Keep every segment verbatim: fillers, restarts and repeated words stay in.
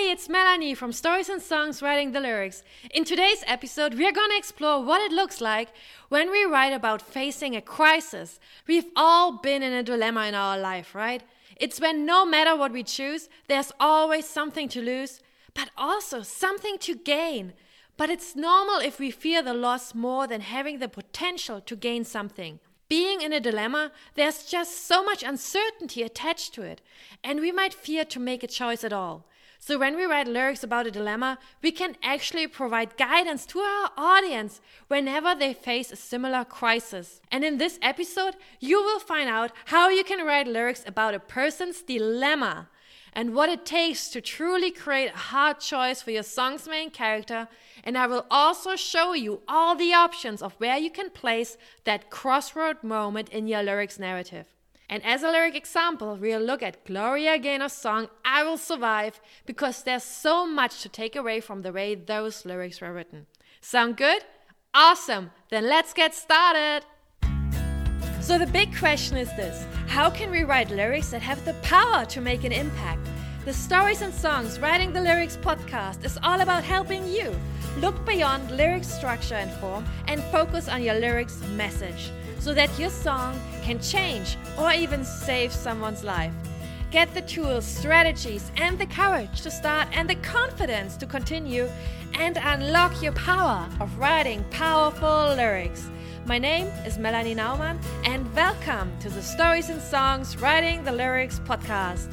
Hey, it's Melanie from Stories and Songs Writing the Lyrics. In today's episode, we're going to explore what it looks like when we write about facing a crisis. We've all been in a dilemma in our life, right? It's when no matter what we choose, there's always something to lose, but also something to gain. But it's normal if we fear the loss more than having the potential to gain something. Being in a dilemma, there's just so much uncertainty attached to it, and we might fear to make a choice at all. So when we write lyrics about a dilemma, we can actually provide guidance to our audience whenever they face a similar crisis. And in this episode, you will find out how you can write lyrics about a person's dilemma and what it takes to truly create a hard choice for your song's main character. And I will also show you all the options of where you can place that crossroad moment in your lyrics narrative. And as a lyric example, we'll look at Gloria Gaynor's song, I Will Survive, because there's so much to take away from the way those lyrics were written. Sound good? Awesome! Then let's get started! So the big question is this: how can we write lyrics that have the power to make an impact? The Stories and Songs Writing the Lyrics podcast is all about helping you look beyond lyric structure and form and focus on your lyrics message, so that your song can change or even save someone's life. Get the tools, strategies, and the courage to start and the confidence to continue and unlock your power of writing powerful lyrics. My name is Melanie Naumann, and welcome to the Stories and Songs Writing the Lyrics podcast.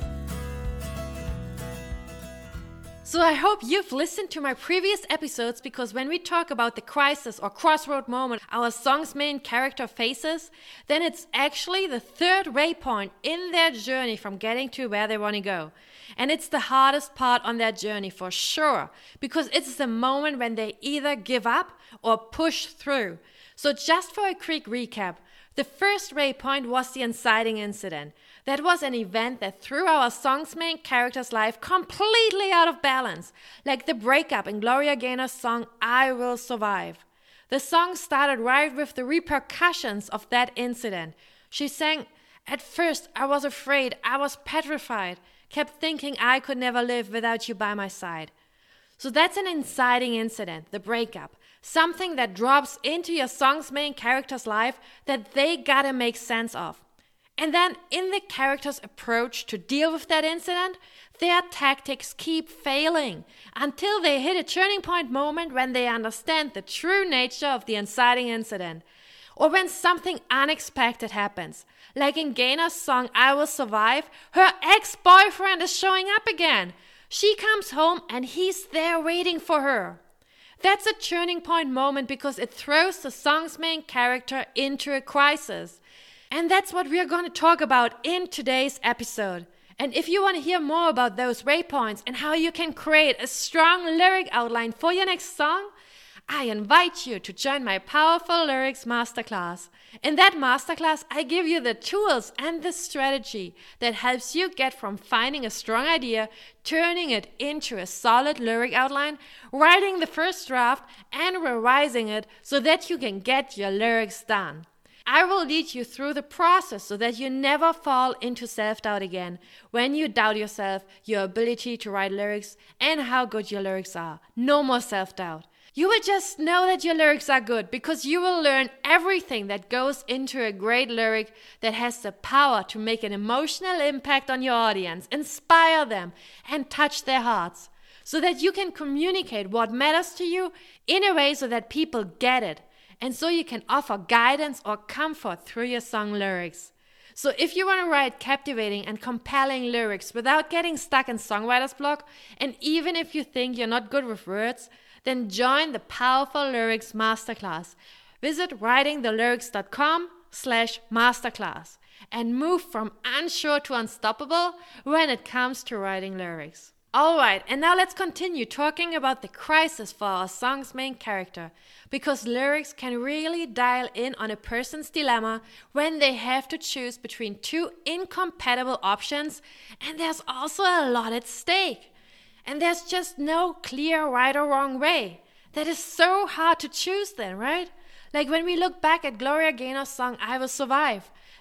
So I hope you've listened to my previous episodes, because when we talk about the crisis or crossroad moment our song's main character faces, then it's actually the third waypoint in their journey from getting to where they want to go. And it's the hardest part on their journey for sure, because it's the moment when they either give up or push through. So just for a quick recap, the first waypoint was the inciting incident. That was an event that threw our song's main character's life completely out of balance, like the breakup in Gloria Gaynor's song, I Will Survive. The song started right with the repercussions of that incident. She sang, at first I was afraid, I was petrified, kept thinking I could never live without you by my side. So that's an inciting incident, the breakup. Something that drops into your song's main character's life that they gotta make sense of. And then in the character's approach to deal with that incident, their tactics keep failing until they hit a turning point moment when they understand the true nature of the inciting incident. Or when something unexpected happens. Like in Gaynor's song, I Will Survive, her ex-boyfriend is showing up again. She comes home and he's there waiting for her. That's a turning point moment because it throws the song's main character into a crisis. And that's what we're going to talk about in today's episode. And if you want to hear more about those waypoints and how you can create a strong lyric outline for your next song, I invite you to join my Powerful Lyrics Masterclass. In that masterclass, I give you the tools and the strategy that helps you get from finding a strong idea, turning it into a solid lyric outline, writing the first draft, and revising it so that you can get your lyrics done. I will lead you through the process so that you never fall into self-doubt again when you doubt yourself, your ability to write lyrics, and how good your lyrics are. No more self-doubt. You will just know that your lyrics are good because you will learn everything that goes into a great lyric that has the power to make an emotional impact on your audience, inspire them, and touch their hearts, so that you can communicate what matters to you in a way so that people get it. And so you can offer guidance or comfort through your song lyrics. So if you want to write captivating and compelling lyrics without getting stuck in songwriter's block, and even if you think you're not good with words, then join the Powerful Lyrics Masterclass. Visit writingthelyrics.com slash masterclass and move from unsure to unstoppable when it comes to writing lyrics. Alright, and now let's continue talking about the crisis for our song's main character, because lyrics can really dial in on a person's dilemma when they have to choose between two incompatible options, and there's also a lot at stake. And there's just no clear right or wrong way. That is so hard to choose then, right? Like when we look back at Gloria Gaynor's song, I Will Survive.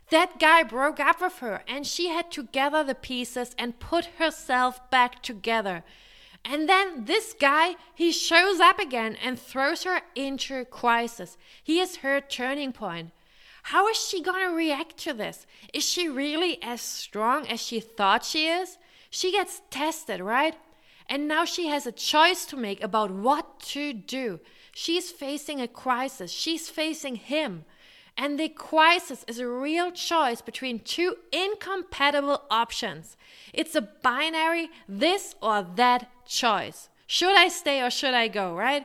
That guy broke up with her and she had to gather the pieces and put herself back together. And then this guy, he shows up again and throws her into a crisis. He is her turning point. How is she going to react to this? Is she really as strong as she thought she is? She gets tested, right? And now she has a choice to make about what to do. She's facing a crisis. She's facing him. And the crisis is a real choice between two incompatible options. It's a binary this or that choice. Should I stay or should I go, right?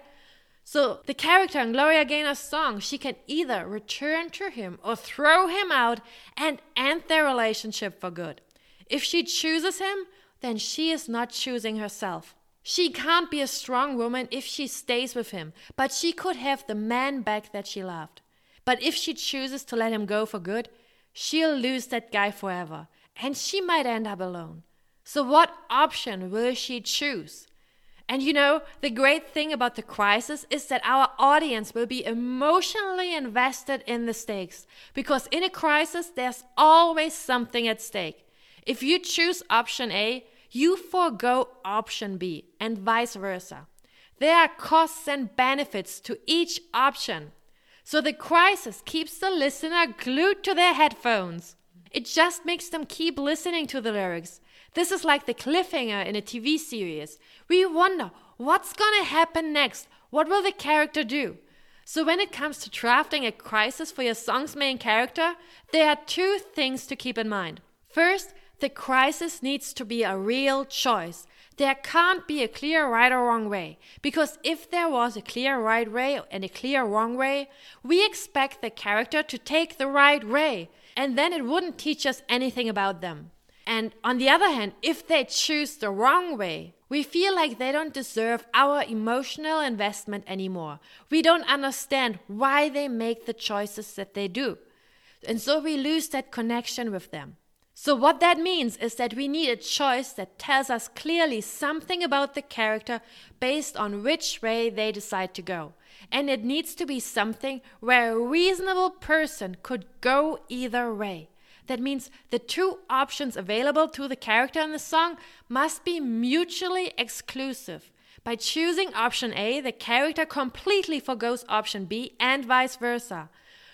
So the character in Gloria Gaynor's song, she can either return to him or throw him out and end their relationship for good. If she chooses him, then she is not choosing herself. She can't be a strong woman if she stays with him, but she could have the man back that she loved. But if she chooses to let him go for good, she'll lose that guy forever, and she might end up alone. So what option will she choose? And you know, the great thing about the crisis is that our audience will be emotionally invested in the stakes, because in a crisis, there's always something at stake. If you choose option A, you forego option B, and vice versa. There are costs and benefits to each option. So the crisis keeps the listener glued to their headphones. It just makes them keep listening to the lyrics. This is like the cliffhanger in a T V series. We wonder, what's gonna happen next? What will the character do? So when it comes to drafting a crisis for your song's main character, there are two things to keep in mind. First, the crisis needs to be a real choice. There can't be a clear right or wrong way, because if there was a clear right way and a clear wrong way, we expect the character to take the right way, and then it wouldn't teach us anything about them. And on the other hand, if they choose the wrong way, we feel like they don't deserve our emotional investment anymore. We don't understand why they make the choices that they do. And so we lose that connection with them. So what that means is that we need a choice that tells us clearly something about the character based on which way they decide to go. And it needs to be something where a reasonable person could go either way. That means the two options available to the character in the song must be mutually exclusive. By choosing option A, the character completely forgoes option B and vice versa.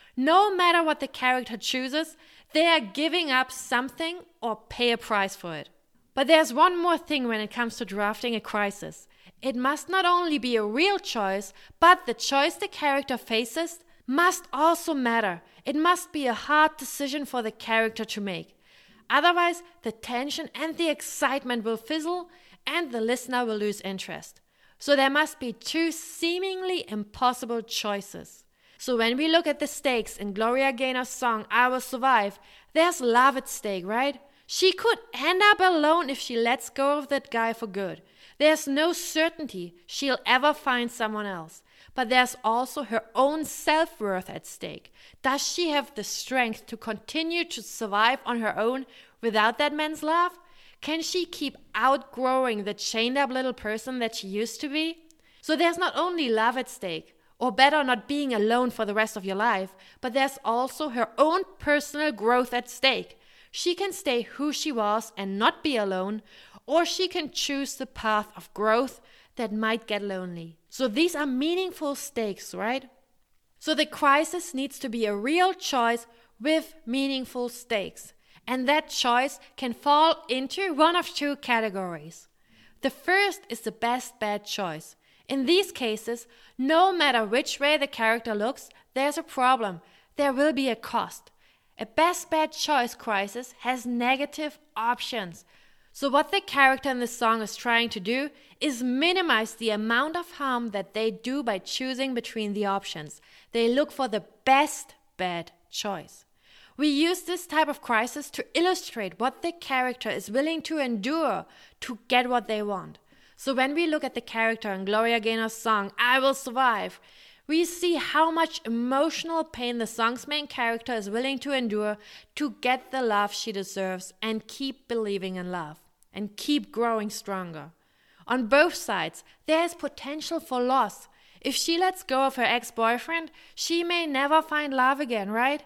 No matter what the character chooses, they are giving up something or pay a price for it. But there's one more thing when it comes to drafting a crisis. It must not only be a real choice, but the choice the character faces must also matter. It must be a hard decision for the character to make. Otherwise, the tension and the excitement will fizzle and the listener will lose interest. So there must be two seemingly impossible choices. So when we look at the stakes in Gloria Gaynor's song, I Will Survive, there's love at stake, right? She could end up alone if she lets go of that guy for good. There's no certainty she'll ever find someone else. But there's also her own self-worth at stake. Does she have the strength to continue to survive on her own without that man's love? Can she keep outgrowing the chained-up little person that she used to be? So there's not only love at stake, or better, not being alone for the rest of your life, but there's also her own personal growth at stake. She can stay who she was and not be alone, or she can choose the path of growth that might get lonely. So these are meaningful stakes, right? So the crisis needs to be a real choice with meaningful stakes. And that choice can fall into one of two categories. The first is the best bad choice. In these cases, no matter which way the character looks, there's a problem. There will be a cost. A best bad choice crisis has negative options. So what the character in the song is trying to do is minimize the amount of harm that they do by choosing between the options. They look for the best bad choice. We use this type of crisis to illustrate what the character is willing to endure to get what they want. So when we look at the character in Gloria Gaynor's song, I Will Survive, we see how much emotional pain the song's main character is willing to endure to get the love she deserves and keep believing in love and keep growing stronger. On both sides, there is potential for loss. If she lets go of her ex-boyfriend, she may never find love again, right?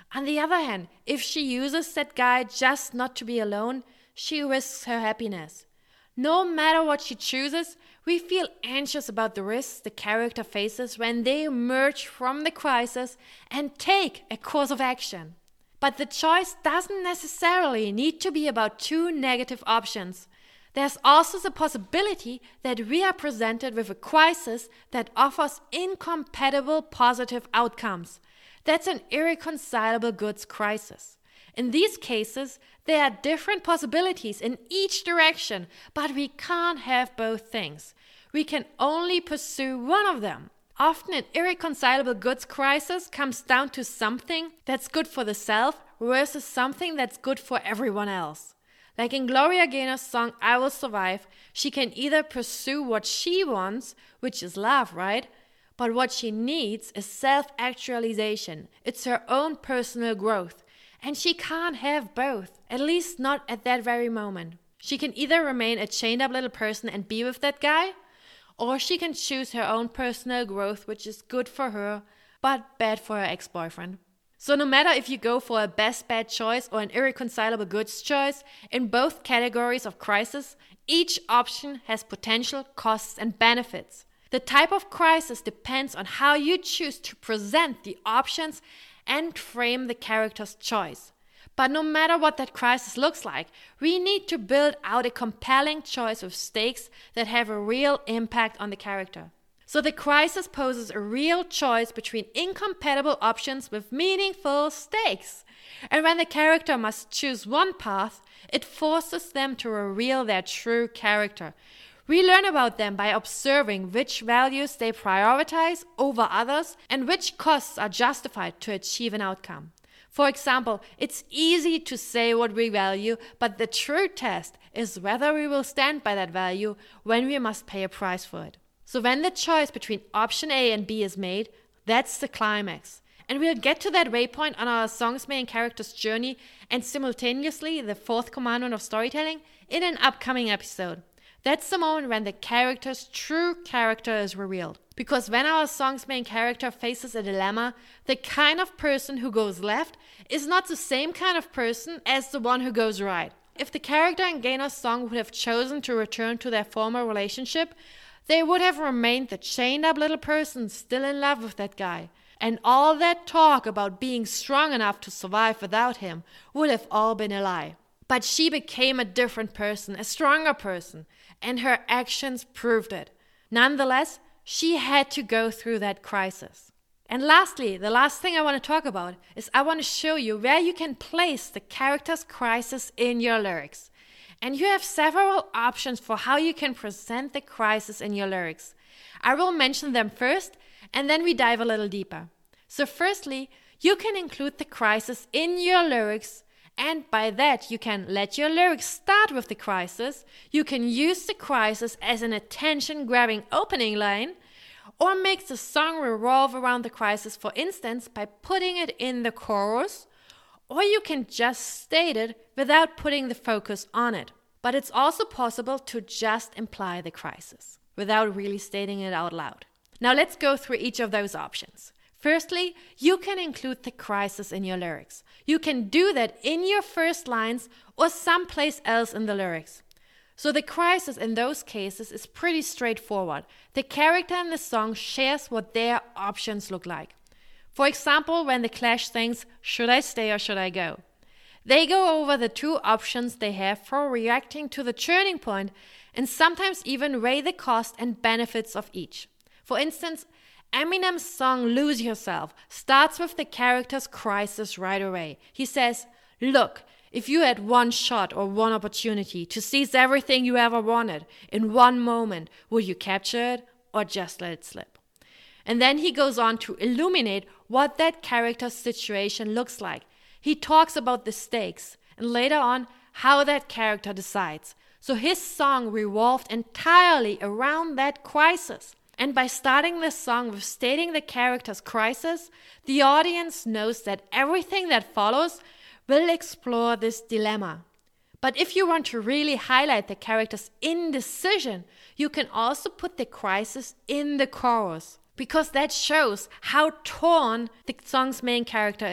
On the other hand, if she uses that guy just not to be alone, she risks her happiness. No matter what she chooses, we feel anxious about the risks the character faces when they emerge from the crisis and take a course of action. But the choice doesn't necessarily need to be about two negative options. There's also the possibility that we are presented with a crisis that offers incompatible positive outcomes. That's an irreconcilable goods crisis. In these cases, there are different possibilities in each direction, but we can't have both things. We can only pursue one of them. Often an irreconcilable goods crisis comes down to something that's good for the self versus something that's good for everyone else. Like in Gloria Gaynor's song I Will Survive, she can either pursue what she wants, which is love, right? But what she needs is self-actualization. It's her own personal growth. And she can't have both, at least not at that very moment. She can either remain a chained up little person and be with that guy, or she can choose her own personal growth, which is good for her, but bad for her ex-boyfriend. So no matter if you go for a best bad choice or an irreconcilable goods choice, in both categories of crisis, each option has potential costs and benefits. The type of crisis depends on how you choose to present the options and frame the character's choice. But no matter what that crisis looks like, we need to build out a compelling choice with stakes that have a real impact on the character. So the crisis poses a real choice between incompatible options with meaningful stakes. And when the character must choose one path, it forces them to reveal their true character. We learn about them by observing which values they prioritize over others and which costs are justified to achieve an outcome. For example, it's easy to say what we value, but the true test is whether we will stand by that value when we must pay a price for it. So when the choice between option A and B is made, that's the climax. And we'll get to that waypoint on our song's main character's journey and simultaneously the fourth commandment of storytelling in an upcoming episode. That's the moment when the character's true character is revealed. Because when our song's main character faces a dilemma, the kind of person who goes left is not the same kind of person as the one who goes right. If the character in Gaynor's song would have chosen to return to their former relationship, they would have remained the chained up little person still in love with that guy. And all that talk about being strong enough to survive without him would have all been a lie. But she became a different person, a stronger person, and her actions proved it. Nonetheless, she had to go through that crisis. And lastly, the last thing I want to talk about is I want to show you where you can place the character's crisis in your lyrics. And you have several options for how you can present the crisis in your lyrics. I will mention them first, and then we dive a little deeper. So firstly, you can include the crisis in your lyrics, and by that you can let your lyrics start with the crisis, you can use the crisis as an attention-grabbing opening line, or make the song revolve around the crisis, for instance, by putting it in the chorus, or you can just state it without putting the focus on it. But it's also possible to just imply the crisis, without really stating it out loud. Now let's go through each of those options. Firstly, you can include the crisis in your lyrics. You can do that in your first lines or someplace else in the lyrics. So the crisis in those cases is pretty straightforward. The character in the song shares what their options look like. For example, when the Clash sings, "Should I stay or should I go?" They go over the two options they have for reacting to the turning point and sometimes even weigh the cost and benefits of each. For instance, Eminem's song Lose Yourself starts with the character's crisis right away. He says, "Look, if you had one shot or one opportunity to seize everything you ever wanted in one moment, would you capture it or just let it slip?" And then he goes on to illuminate what that character's situation looks like. He talks about the stakes and later on how that character decides. So his song revolved entirely around that crisis. And by starting the song with stating the character's crisis, the audience knows that everything that follows will explore this dilemma. But if you want to really highlight the character's indecision, you can also put the crisis in the chorus, because that shows how torn the song's main character is.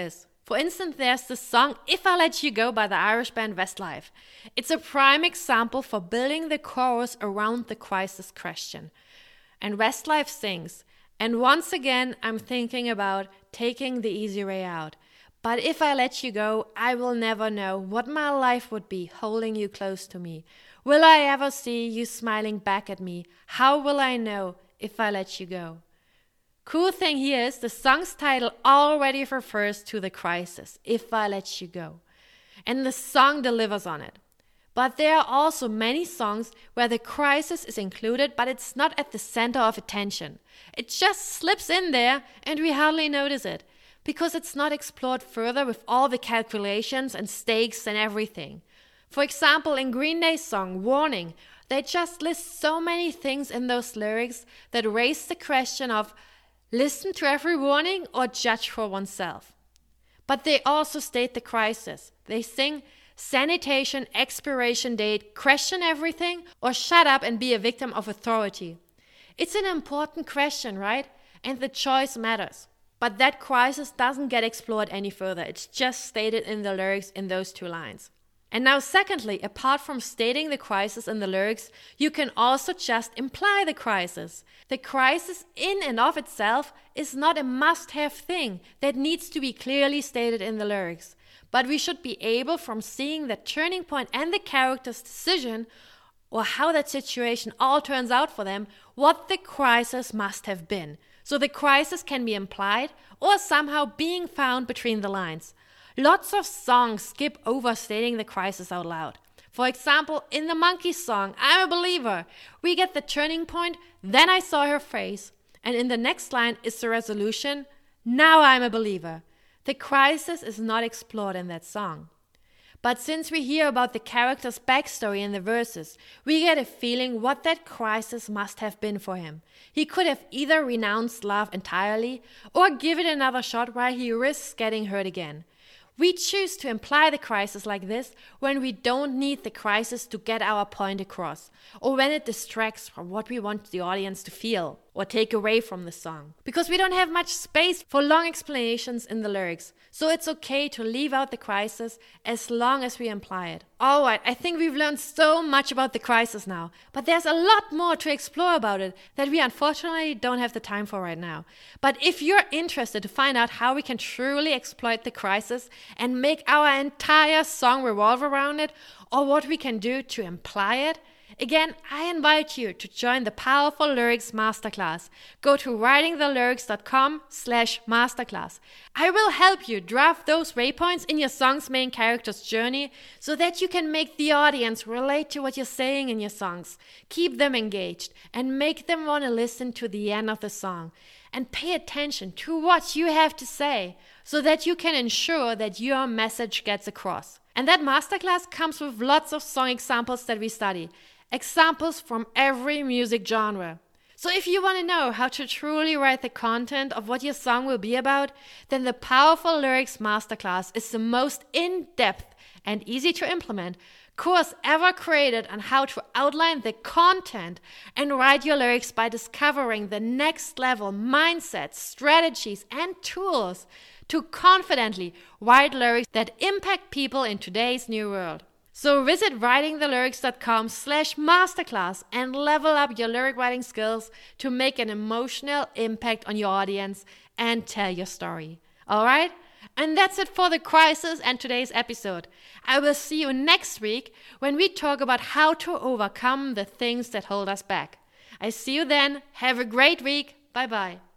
For instance, there's the song If I Let You Go by the Irish band Westlife. It's a prime example for building the chorus around the crisis question. And Westlife sings, "And once again I'm thinking about taking the easy way out. But if I let you go, I will never know what my life would be holding you close to me. Will I ever see you smiling back at me? How will I know if I let you go?" Cool thing here is the song's title already refers to the crisis, If I Let You Go. And the song delivers on it. But there are also many songs where the crisis is included, but it's not at the center of attention. It just slips in there and we hardly notice it, because it's not explored further with all the calculations and stakes and everything. For example, in Green Day's song Warning, they just list so many things in those lyrics that raise the question of listen to every warning or judge for oneself. But they also state the crisis. They sing sanitation, expiration date, question everything, or shut up and be a victim of authority. It's an important question, right? And the choice matters. But that crisis doesn't get explored any further. It's just stated in the lyrics in those two lines. And now secondly, apart from stating the crisis in the lyrics, you can also just imply the crisis. The crisis in and of itself is not a must-have thing that needs to be clearly stated in the lyrics. But we should be able, from seeing the turning point and the character's decision, or how that situation all turns out for them, what the crisis must have been. So the crisis can be implied or somehow being found between the lines. Lots of songs skip over stating the crisis out loud. For example, in the Monkees song, I'm a Believer, we get the turning point, then I saw her face. And in the next line is the resolution, now I'm a believer. The crisis is not explored in that song. But since we hear about the character's backstory in the verses, we get a feeling what that crisis must have been for him. He could have either renounced love entirely or give it another shot while he risks getting hurt again. We choose to imply the crisis like this when we don't need the crisis to get our point across, or when it distracts from what we want the audience to feel or take away from the song. Because we don't have much space for long explanations in the lyrics, so it's okay to leave out the crisis as long as we imply it. Alright, I think we've learned so much about the crisis now, but there's a lot more to explore about it that we unfortunately don't have the time for right now. But if you're interested to find out how we can truly exploit the crisis and make our entire song revolve around it, or what we can do to imply it, again, I invite you to join the Powerful Lyrics Masterclass. Go to writingthelyrics.com slash masterclass. I will help you draft those waypoints in your song's main character's journey so that you can make the audience relate to what you're saying in your songs, keep them engaged, and make them want to listen to the end of the song. And pay attention to what you have to say so that you can ensure that your message gets across. And that masterclass comes with lots of song examples that we study. Examples from every music genre. So if you want to know how to truly write the content of what your song will be about, then the Powerful Lyrics Masterclass is the most in-depth and easy to implement course ever created on how to outline the content and write your lyrics by discovering the next level mindsets, strategies, and tools to confidently write lyrics that impact people in today's new world. So visit writingthelyrics.com slash masterclass and level up your lyric writing skills to make an emotional impact on your audience and tell your story. All right? And that's it for the crisis and today's episode. I will see you next week when we talk about how to overcome the things that hold us back. I see you then. Have a great week. Bye-bye.